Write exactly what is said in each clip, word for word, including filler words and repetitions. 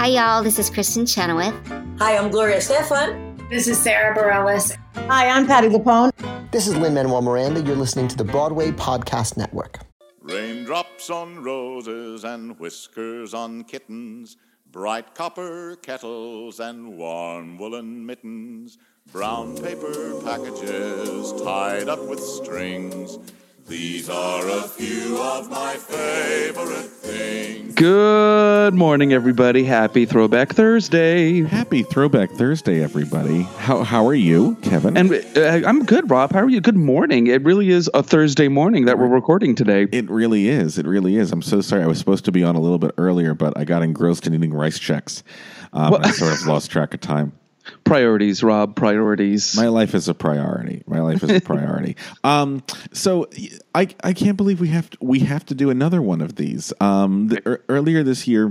Hi, y'all. This is Kristen Chenoweth. Hi, I'm Gloria Stefan. This is Sarah Bareilles. Hi, I'm Patti LuPone. This is Lin-Manuel Miranda. You're listening to the Broadway Podcast Network. Raindrops on roses and whiskers on kittens, bright copper kettles and warm woolen mittens, brown paper packages tied up with strings. These are a few of my favorite things. Good morning, everybody. Happy Throwback Thursday. Happy Throwback Thursday, everybody. How how are you, Kevin? And uh, I'm good, Rob. How are you? Good morning. It really is a Thursday morning that we're recording today. It really is. It really is. I'm so sorry. I was supposed to be on a little bit earlier, but I got engrossed in eating rice checks. Um, well, I sort of lost track of time. Priorities, Rob, priorities. My life is a priority. My life is a priority. um, so I I can't believe we have to, we have to do another one of these. Um, the, er, earlier this year,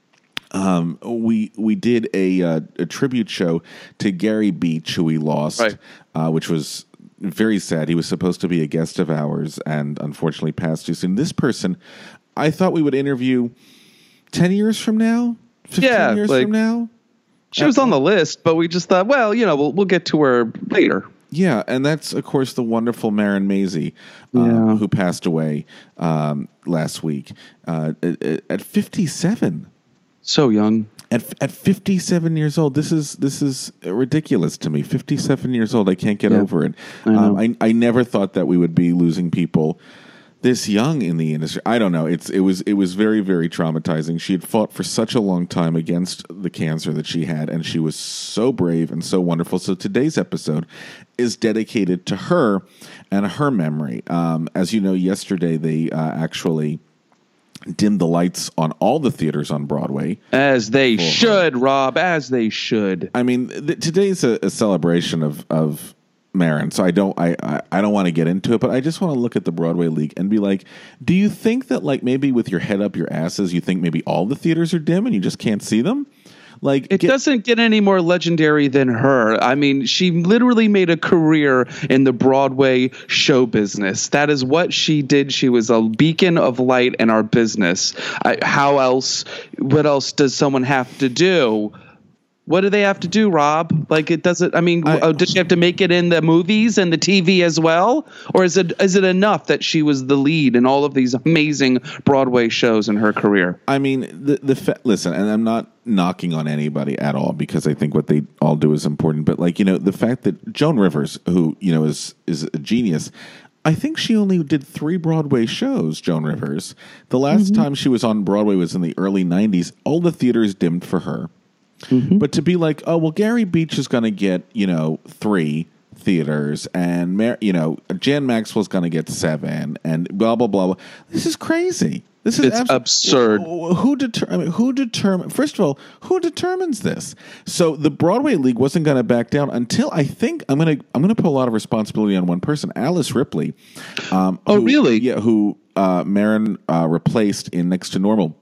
um, we we did a uh, a tribute show to Gary Beach, who we lost, right. uh, which was very sad. He was supposed to be a guest of ours and unfortunately passed too soon. This person, I thought we would interview ten years from now, fifteen yeah, years like, from now. She was on the list, but we just thought, well, you know, we'll we'll get to her later. Yeah, and that's, of course, the wonderful Marin Mazzie, um, yeah. who passed away um, last week uh, at, at fifty-seven. So young. At at fifty-seven years old, this is this is ridiculous to me. fifty-seven years old, I can't get yeah. over it. I, know. Um, I I never thought that we would be losing people this young in the industry. I don't know. It's it was it was very, very traumatizing. She had fought for such a long time against the cancer that she had, and she was so brave and so wonderful. So today's episode is dedicated to her and her memory. Um, as you know, yesterday they uh, actually dimmed the lights on all the theaters on Broadway. As they should, her. Rob, as they should. I mean, th- today's a, a celebration of of Marin, so I don't I, I, I don't want to get into it, but I just want to look at the Broadway League and be like, do you think that, like, maybe with your head up your asses, you think maybe all the theaters are dim and you just can't see them? Like, it get- doesn't get any more legendary than her. I mean, she literally made a career in the Broadway show business. That is what she did. She was a beacon of light in our business. I, how else? What else does someone have to do? What do they have to do, Rob? Like, it doesn't. I mean, I, oh, did she have to make it in the movies and the T V as well, or is it is it enough that she was the lead in all of these amazing Broadway shows in her career? I mean, the the fa- listen, and I'm not knocking on anybody at all because I think what they all do is important. But, like, you know, the fact that Joan Rivers, who, you know, is is a genius, I think she only did three Broadway shows. Joan Rivers. The last mm-hmm. time she was on Broadway was in the early nineties. All the theaters dimmed for her. Mm-hmm. But to be like, oh, well, Gary Beach is going to get, you know, three theaters, and, Mar- you know, Jan Maxwell's going to get seven, and blah, blah, blah, blah. This is crazy. This is it's abs- absurd. Who deter- I mean, who determine? First of all, who determines this? So the Broadway League wasn't going to back down until I think I'm going to I'm going to put a lot of responsibility on one person, Alice Ripley. Um, oh, who, really? Yeah, who uh, Marin uh, replaced in Next to Normal.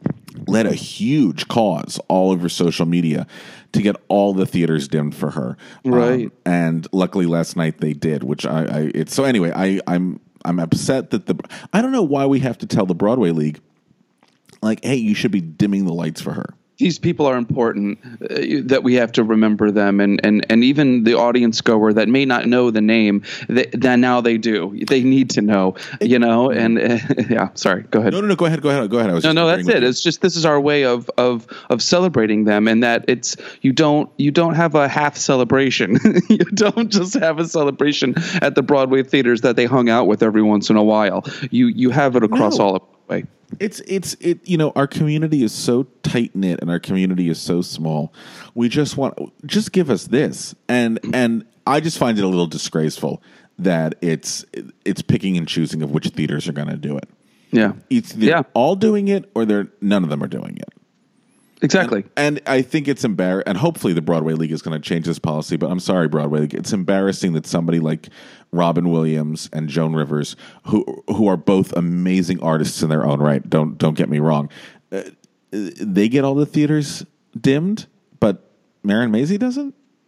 Led a huge cause all over social media to get all the theaters dimmed for her, right? Um, and luckily, last night they did. Which I, I it's so anyway. I, I'm I'm upset that the I don't know why we have to tell the Broadway League, like, hey, you should be dimming the lights for her. These people are important, uh, that we have to remember them, and, and, and even the audience goer that may not know the name, that they, now they do. They need to know, you know. And uh, yeah, sorry, go ahead. No, no, no, go ahead, go ahead, go ahead. I was no, just no, that's it. It's just this is our way of of of celebrating them, and that it's you don't you don't have a half celebration. You don't just have a celebration at the Broadway theaters that they hung out with every once in a while. You you have it across no. all of the way. It's it's it you know, our community is so tight knit and our community is so small. We just want just give us this, and and I just find it a little disgraceful that it's it's picking and choosing of which theaters are going to do it. Yeah, it's they're yeah. all doing it, or they're none of them are doing it. Exactly. And, and I think it's embarrassing, and hopefully the Broadway League is going to change this policy, but I'm sorry, Broadway League. It's embarrassing that somebody like Robin Williams and Joan Rivers, who who are both amazing artists in their own right, don't don't get me wrong, uh, they get all the theaters dimmed, but Marin Mazzie doesn't?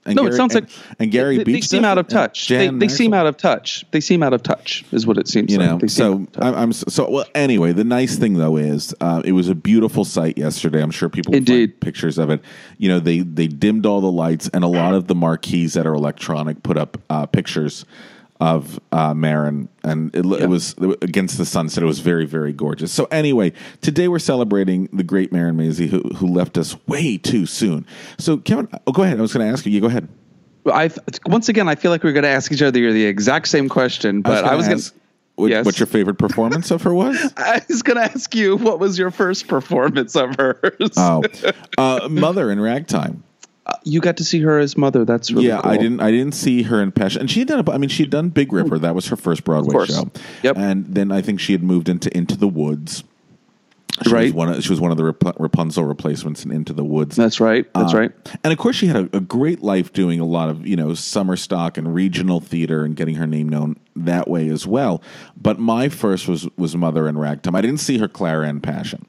And no, Gary, it sounds and, like and Gary they, Beach. they seem out of touch. They, they seem out of touch. They seem out of touch, is what it seems you like. know. They So I'm, I'm so well. Anyway, the nice thing though is uh, it was a beautiful sight yesterday. I'm sure people will Indeed. find pictures of it. You know, they they dimmed all the lights, and a lot of the marquees that are electronic put up uh, pictures of uh, Maron, and it, Yeah. it was against the sunset. It was very, very gorgeous. So anyway, today we're celebrating the great Maron Mazzie, who who left us way too soon. So Kevin, oh, go ahead. I was going to ask you. You go ahead. I once again, I feel like we're going to ask each other the exact same question, but I was going to. What, Yes. what your favorite performance of her was? I was going to ask you, what was your first performance of hers? Oh, uh, Mother in Ragtime. Uh, you got to see her as Mother. That's really yeah, cool. I didn't. I didn't see her in Passion, and she had done. A, I mean, she had done Big Ripper. That was her first Broadway Of course. show. Yep. And then I think she had moved into Into the Woods. She Right. Was one of, she was one of the Rap- Rapunzel replacements in Into the Woods. That's right. That's Uh, right. And of course, she had a, a great life doing a lot of, you know, summer stock and regional theater and getting her name known that way as well. But my first was was Mother in Ragtime. I didn't see her Clara in Passion.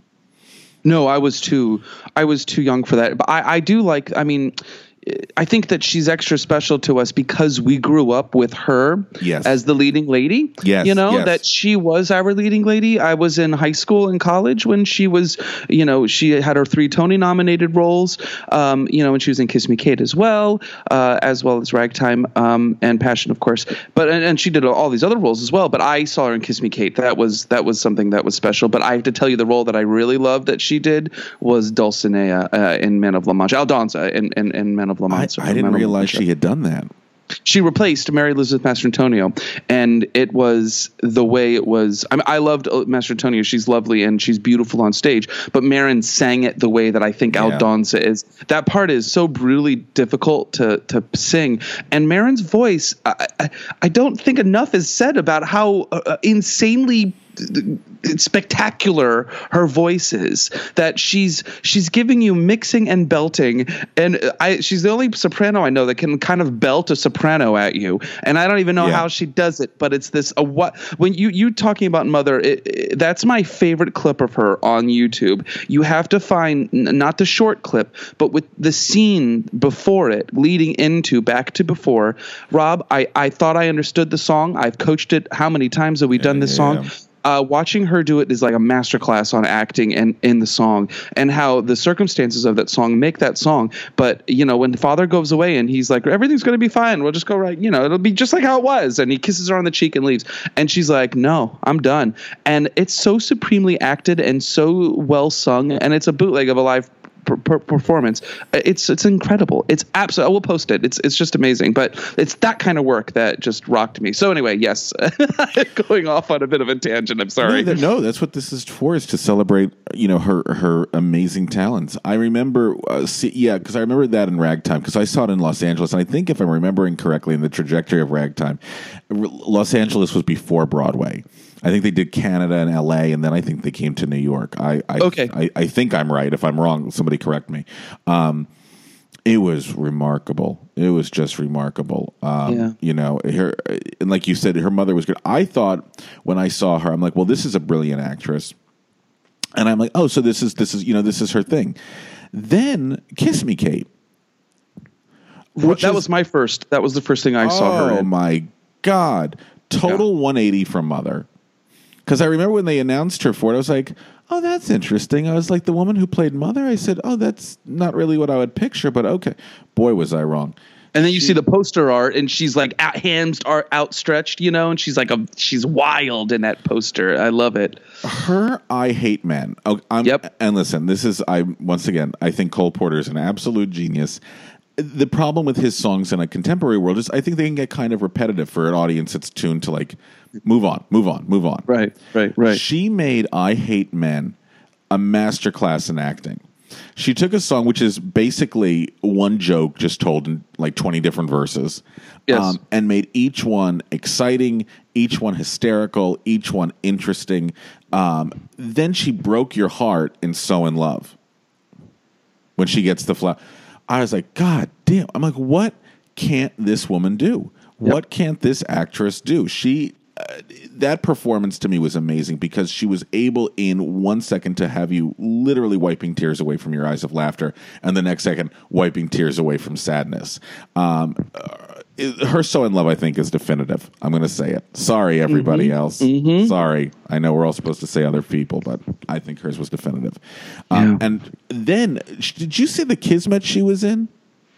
No, I was too. I was too young for that. But I, I do like. I mean, I think that she's extra special to us because we grew up with her Yes. as the leading lady. Yes, You know, yes. that she was our leading lady. I was in high school and college when she was, you know, she had her three Tony nominated roles, um, you know, and she was in Kiss Me Kate as well, uh, as well as Ragtime um, and Passion, of course. But and, and she did all these other roles as well. But I saw her in Kiss Me Kate. That was that was something that was special. But I have to tell you, the role that I really loved that she did was Dulcinea uh, in Men of La Mancha, Aldonza in, in, in Men of La I, Mancha. I didn't Men of La realize Mancha. she had done that. She replaced Mary Elizabeth Mastrantonio, and it was the way it was. I mean, I loved Mastrantonio. She's lovely and she's beautiful on stage, but Maron sang it the way that I think Yeah. Aldonza is. That part is so brutally difficult to to sing, and Maron's voice. I, I, I don't think enough is said about how uh, insanely spectacular her voice is, that she's she's giving you mixing and belting, and I she's the only soprano I know that can kind of belt a soprano at you, and I don't even know Yeah. how she does it, but it's this a what when you you talking about Mother, it, it, that's my favorite clip of her on YouTube. You have to find n- not the short clip, but with the scene before it leading into back to before. Rob, I I thought I understood the song. I've coached it. How many times have we done this yeah, song? yeah. Uh, watching her do it is like a masterclass on acting and in the song, and how the circumstances of that song make that song. But you know, when Father goes away and he's like, everything's going to be fine, we'll just go right, you know, it'll be just like how it was, and he kisses her on the cheek and leaves, and she's like, no, I'm done. And it's so supremely acted and so well sung, and it's a bootleg of a live Per, per, performance. It's it's incredible. It's absolutely. I will post it. It's it's just amazing. But it's that kind of work that just rocked me. So anyway, yes, going off on a bit of a tangent. I'm sorry. No, that- no, that's what this is for, is to celebrate, you know, her her amazing talents. I remember, uh, see, yeah, because I remember that in Ragtime, because I saw it in Los Angeles, and I think if I'm remembering correctly, in the trajectory of Ragtime, R- Los Angeles was before Broadway. I think they did Canada and L A, and then I think they came to New York. I, I Okay. I, I think I'm right. If I'm wrong, somebody correct me. Um, it was remarkable. It was just remarkable. Um, Yeah. You know, her, and like you said, her mother was good. I thought when I saw her, I'm like, well, this is a brilliant actress, and I'm like, oh, so this is this is you know this is her thing. Then Kiss Me, Kate. which that is- was my first. That was the first thing I saw her Oh in. my God! Total one eighty from Mother. Because I remember when they announced her for it, I was like, oh, that's interesting. I was like, the woman who played Mother? I said, oh, that's not really what I would picture, but okay. Boy, was I wrong. And then you see the poster art, and she's like out, hands are outstretched, you know, and she's like a she's wild in that poster. I love it. Her I Hate Men. Oh, I'm, Yep. And listen, this is, I once again, I think Cole Porter is an absolute genius. The problem with his songs in a contemporary world is I think they can get kind of repetitive for an audience that's tuned to like, move on, move on, move on. Right, right, right. She made I Hate Men a masterclass in acting. She took a song which is basically one joke just told in like twenty different verses, Yes. and made each one exciting, each one hysterical, each one interesting. Um, then she broke your heart in So in Love when she gets the flower. I was like, God damn. I'm like, what can't this woman do? What can't this actress do? She uh, that performance to me was amazing because she was able in one second to have you literally wiping tears away from your eyes of laughter, and the next second wiping tears away from sadness. Um, uh, it, her "So in Love," I think, is definitive. I'm going to say it. Sorry, everybody mm-hmm. else. Mm-hmm. Sorry. I know we're all supposed to say other people, but I think hers was definitive. Um, yeah. And then, did you see the Kismet she was in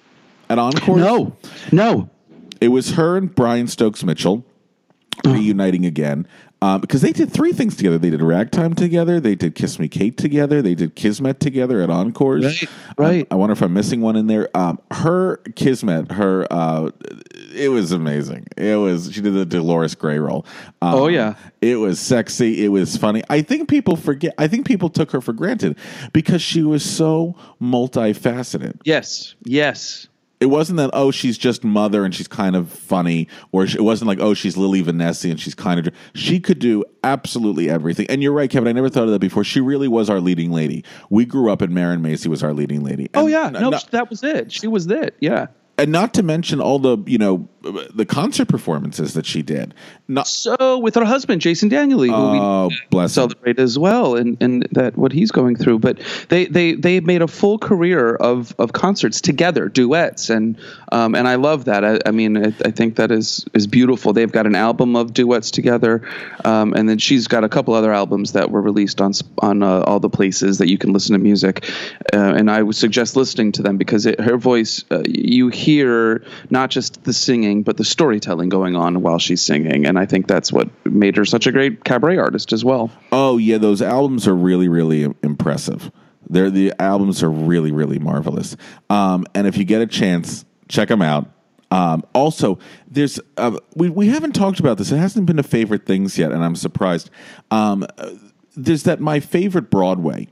at Encore? No, no. It was her and Brian Stokes Mitchell reuniting again um, because they did three things together. They did Ragtime together. They did Kiss Me Kate together. They did Kismet together at Encores. Right, right. Um, I wonder if I'm missing one in there. Um, her Kismet, her, uh, it was amazing. It was, she did the Dolores Gray role. Um, oh, yeah. It was sexy. It was funny. I think people forget, I think people took her for granted because she was so multifaceted. Yes, yes. It wasn't that, oh, she's just Mother and she's kind of funny, or it wasn't like, oh, she's Lily Vanessa and she's kind of... She could do absolutely everything. And you're right, Kevin, I never thought of that before. She really was our leading lady. We grew up and Marin Macy was our leading lady. And oh, yeah. No, not, that was it. She was it, yeah. And not to mention all the, you know, the concert performances that she did. Not so with her husband, Jason Daniely, who oh, we bless celebrate him. as well, and, and that what he's going through. But they they they made a full career of, of concerts together, duets, and um, and I love that. I, I mean, I, I think that is is beautiful. They've got an album of duets together, um, and then she's got a couple other albums that were released on on uh, all the places that you can listen to music. Uh, and I would suggest listening to them because it, her voice, uh, you hear not just the singing, but the storytelling going on while she's singing. And I think that's what made her such a great cabaret artist as well. Oh, yeah. Those albums are really, really impressive. They're, the albums are really, really marvelous. Um, and if you get a chance, check them out. Um, also, there's uh, we, we haven't talked about this. It hasn't been a favorite things yet, and I'm surprised. Um, there's that My Favorite Broadway.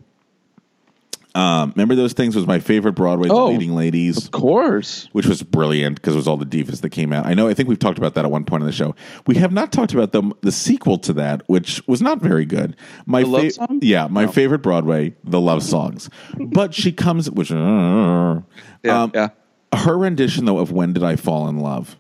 Um, remember those things? Was My Favorite Broadway, oh, The Leading Ladies? Of course. Which was brilliant because it was all the divas that came out. I know, I think we've talked about that at one point in the show. We have not talked about the, the sequel to that, which was not very good. My the fa- Love Song? Yeah, My no. Favorite Broadway, The Love Songs. But she comes, which, uh, yeah, um, yeah. her rendition, though, of When Did I Fall in Love?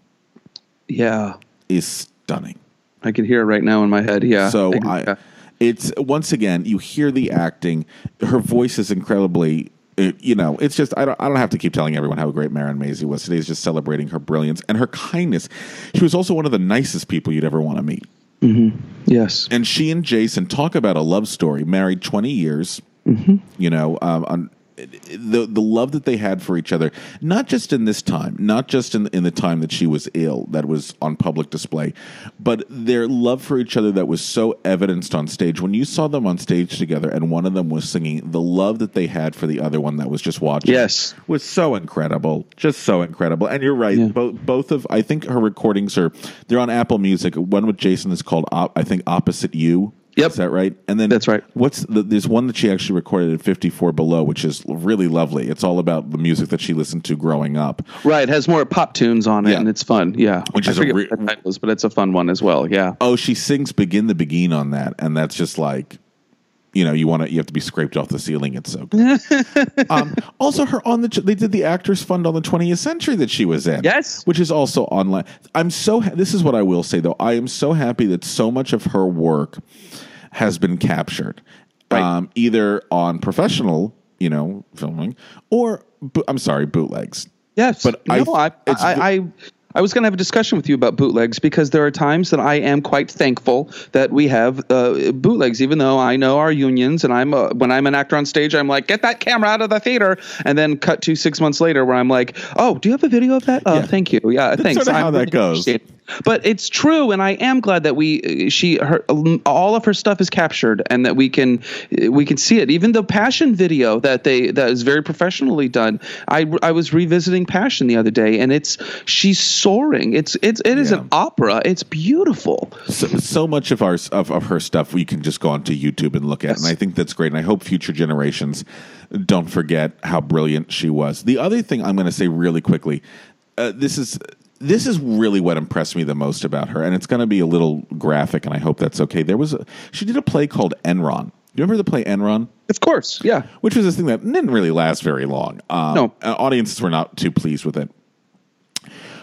Yeah. Is stunning. I can hear it right now in my head, yeah. So I, I... yeah. It's once again, you hear the acting. Her voice is incredibly, it, you know, it's just, I don't, I don't have to keep telling everyone how great Marin Macy was. Today's just celebrating her brilliance and her kindness. She was also one of the nicest people you'd ever want to meet. Mm-hmm. Yes. And she and Jason talk about a love story, married twenty years, mm-hmm. you know, um, on the the love that they had for each other, not just in this time, not just in in the time that she was ill, that was on public display, but their love for each other that was so evidenced on stage. When you saw them on stage together and one of them was singing, the love that they had for the other one that was just watching, yes, was so incredible, just so incredible. And you're right, yeah. both both of I think her recordings are they're on Apple Music. One with Jason is called I think Opposite You. Yep. Is that right? And then that's right. What's the, there's one that she actually recorded at fifty-four Below, which is really lovely. It's all about the music that she listened to growing up. Right. It has more pop tunes on it, yeah. and it's fun. Yeah. Which I is forget a re- what the title is, but it's a fun one as well. Yeah. Oh, she sings "Begin the Begin" on that, and that's just like, you know, you want to you have to be scraped off the ceiling. It's so good. um, also, her on the they did the Actors Fund on the twentieth Century that she was in. Yes, which is also online. I'm so. Ha- this is what I will say though. I am so happy that so much of her work has been captured, right. um, either on professional, you know, filming, or bo- I'm sorry, bootlegs. Yes, but no, I, I, I, I, I was going to have a discussion with you about bootlegs because there are times that I am quite thankful that we have uh, bootlegs, even though I know our unions, and I'm uh, when I'm an actor on stage, I'm like, get that camera out of the theater, and then cut to six months later where I'm like, oh, do you have a video of that? Oh, yeah. Thank you. Yeah, That's thanks. Sort of how I'm that really goes. But it's true, and I am glad that we she her all of her stuff is captured, and that we can we can see it. Even the Passion video that they that is very professionally done. I, I was revisiting Passion the other day, and it's she's soaring. It's it's it is yeah. an opera. It's beautiful. So, so much of our of, of her stuff we can just go onto YouTube and look at, yes. and I think that's great. And I hope future generations don't forget how brilliant she was. The other thing I'm going to say really quickly, uh, this is. This is really what impressed me the most about her, and it's going to be a little graphic, and I hope that's okay. There was a, she did a play called Enron. Do you remember the play Enron? Of course, yeah. Which was this thing that didn't really last very long. Um, no. Audiences were not too pleased with it.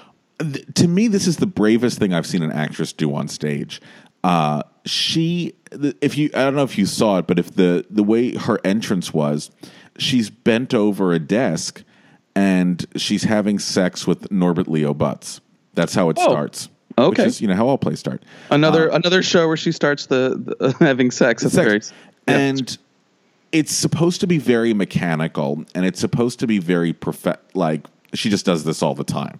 th- to me, this is the bravest thing I've seen an actress do on stage. Uh, she, if you, I don't know if you saw it, but if the the way her entrance was, she's bent over a desk and she's having sex with Norbert Leo Butz. That's how it Oh, starts. okay. Which is, you know, how all plays start. Another Uh, another show where she starts the, the having sex. That's sex. very, yeah. And it's supposed to be very mechanical, and it's supposed to be very perfect. Like, she just does this all the time.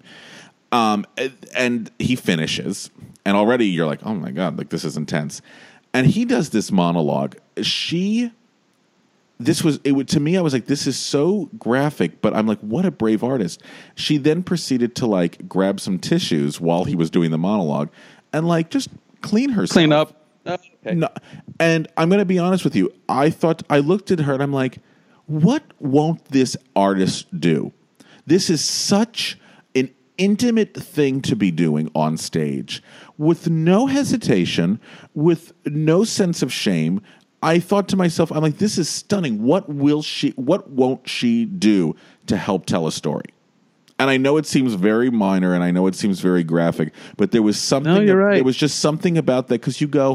Um, and, and he finishes, and already you're like, oh my God, like this is intense. And he does this monologue. She, this was, it would, to me, I was like, this is so graphic, but I'm like, what a brave artist. She then proceeded to like grab some tissues while he was doing the monologue and like just clean herself. Clean up. Oh, okay. No, and I'm going to be honest with you. I thought, I looked at her and I'm like, what won't this artist do? This is such an intimate thing to be doing on stage with no hesitation, with no sense of shame. I thought to myself, I'm like, this is stunning. What will she, what won't she do to help tell a story? And I know it seems very minor and I know it seems very graphic, but there was something, No, you're right. there was just something about that because you go,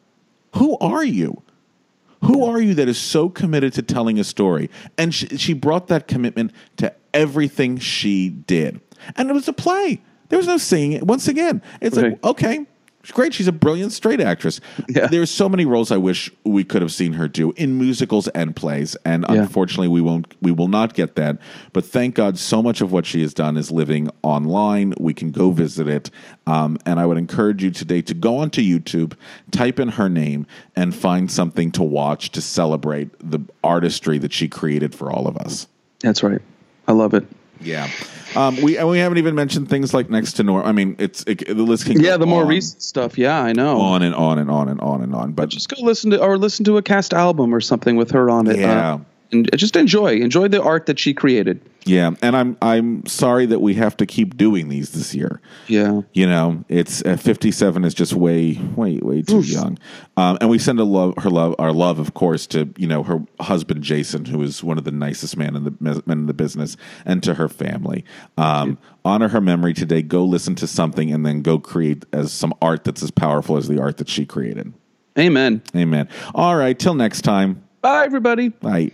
who are you? Who are you that is so committed to telling a story? And she, she brought that commitment to everything she did. And it was a play. There was no singing. Once again, it's Right. like, okay, she's great. She's a brilliant straight actress. Yeah. There's so many roles I wish we could have seen her do in musicals and plays. And Yeah. unfortunately, we won't. We will not get that. But thank God, so much of what she has done is living online. We can go visit it. Um, and I would encourage you today to go onto YouTube, type in her name, and find something to watch to celebrate the artistry that she created for all of us. That's right. I love it. Yeah. Um, we and we haven't even mentioned things like Next to Norm. I mean, it's it, the list can Yeah, go the more on, recent stuff. Yeah, I know. on and on and on and on and on. But Just go listen to or listen to a cast album or something with her on it. Yeah. Uh, and just enjoy enjoy the art that she created. yeah, and I'm I'm sorry that we have to keep doing these this year. Yeah. You know, it's uh, fifty-seven is just way, way, way too young. Um, and we send a love, her love, our love, of course, to you know her husband Jason, who is one of the nicest men in the men in the business, and to her family. Um, honor her memory today. Go listen to something, and then go create as some art that's as powerful as the art that she created. Amen. Amen. All right, till next time. Bye, everybody. Bye.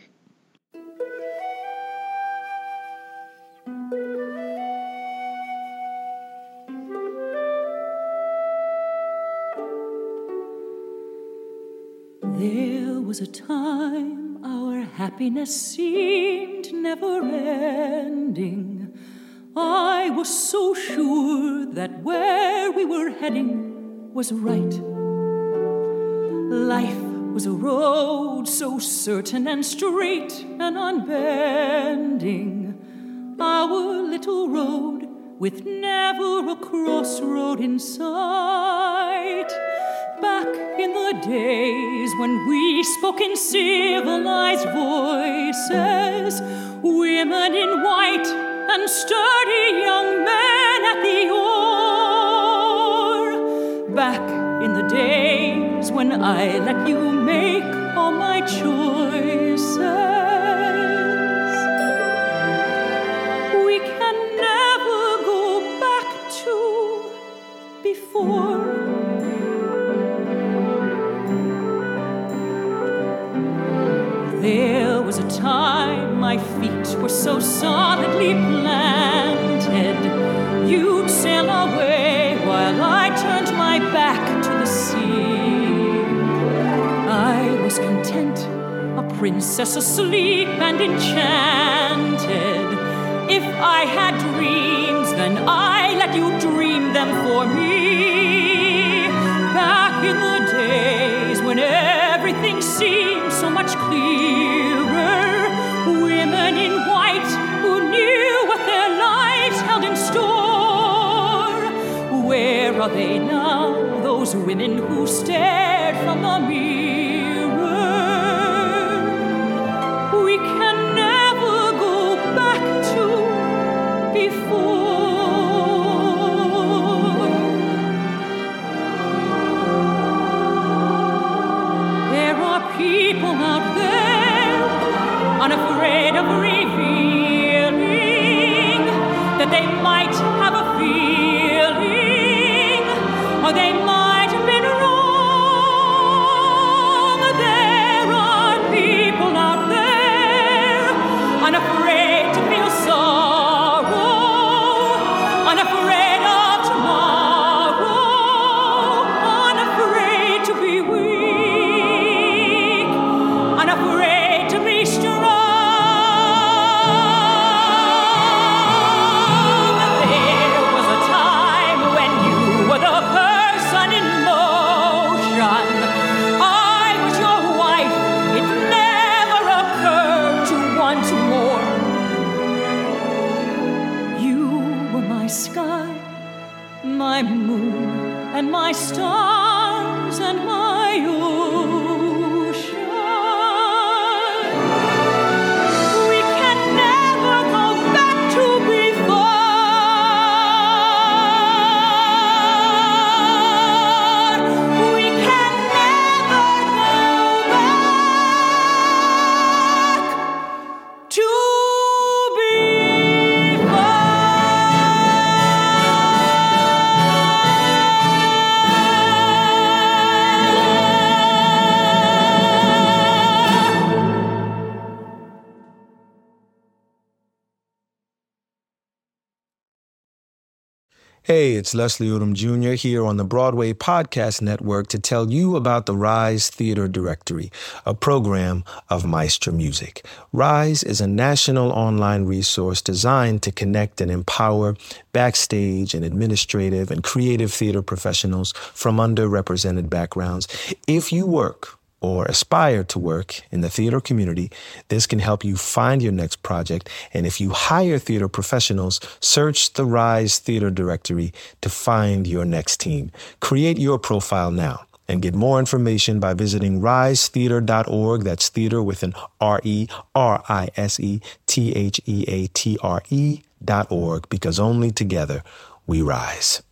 There was a time our happiness seemed never ending. I was so sure that where we were heading was right. Life was a road so certain and straight and unbending. Our little road with never a crossroad in sight. Back in the days when we spoke in civilized voices, women in white and sturdy young men at the oar. Back in the days when I let you make all my choices. We can never go back to before. There was a time my feet were so solidly planted. You'd sail away while I turned my back to the sea. I was content, a princess asleep and enchanted. If I had dreams, then I let you dream them for me. Back in the days when everything seemed so much clearer, women in white who knew what their lives held in store. Where are they now, those women who stared from the mirror? We can never go back to before. People out there unafraid of revealing that they might have a feeling or they might have been wrong. There are people out there unafraid to feel sorrow, unafraid of tomorrow, unafraid to be weak, unafraid to be strong. There was a time when you were the person in motion. I was your wife. It never occurred to want more. You were my sky, my moon, and my stars, and my ocean. We can never go back to before. We can never go back to Hey, it's Leslie Odom Junior here on the Broadway Podcast Network to tell you about the Rise Theater Directory, a program of Maestra Music. Rise is a national online resource designed to connect and empower backstage and administrative and creative theater professionals from underrepresented backgrounds. If you work or aspire to work in the theater community, this can help you find your next project. And if you hire theater professionals, search the Rise Theater Directory to find your next team. Create your profile now and get more information by visiting rise theater dot org. That's theater with an R E R I S E T H E A T R E dot org, because only together we rise.